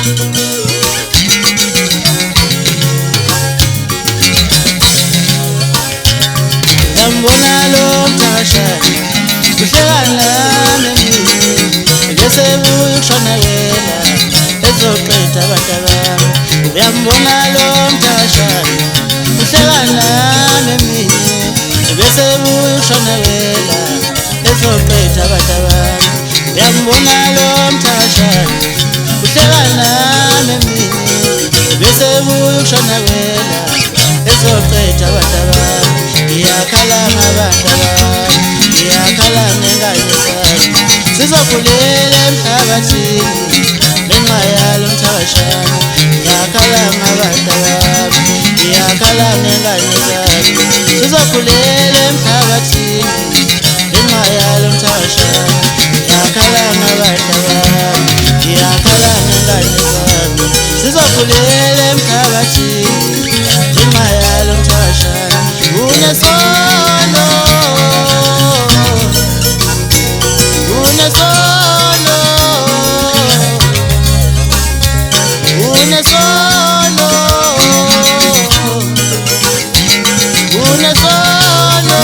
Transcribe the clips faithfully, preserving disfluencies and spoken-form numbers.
Yambona lo mtashana kuhlekana nami bese buyoshona yena ezoqeda abantu yambona lo mtashana kuhlekana nami bese buyoshona yena ezoqeda abantu yambona lo mtashana kuhlekana nami bese buyoshona yena ezoqeda abantu iyakhala ngabantu iyakhala ngengane zami sizokhulela emhlabathini ngenxa yalo mthakashana iyakhala ngabantu iyakhala ngengane zami sizokhulela emhlabathini ngenxa yalo mthakashana iyakhala ngabantu iyakhala ngengane zami sizokhulela emhlabathini ngenxa yalo mthakashana unesono unesono unesono unesono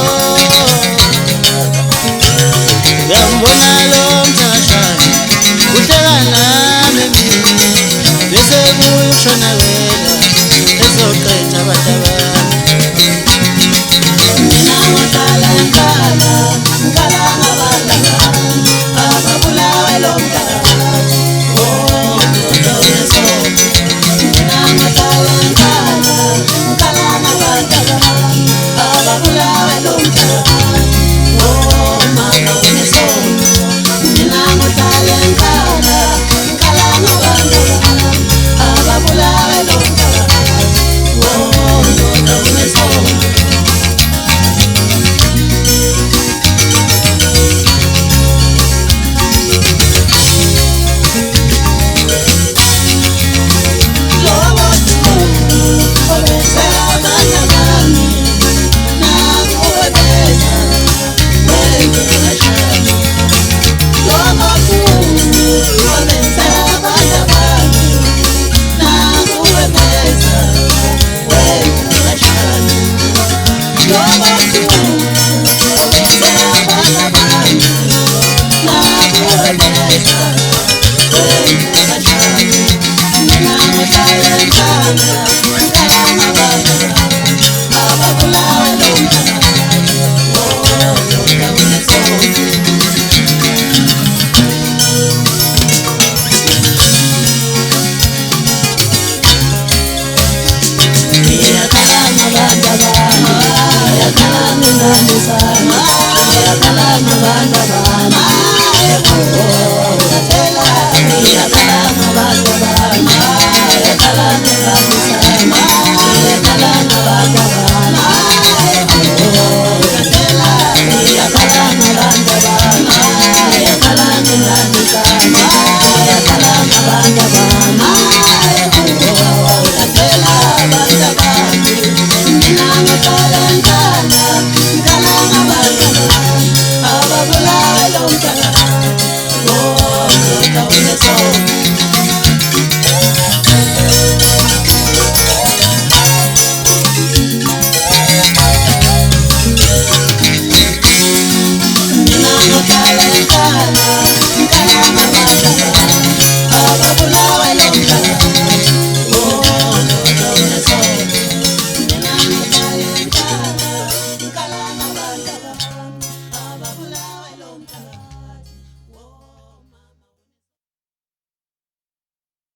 yambona lo mthakashana uhlekana nami bese buyoshona wena ezoqeda abantu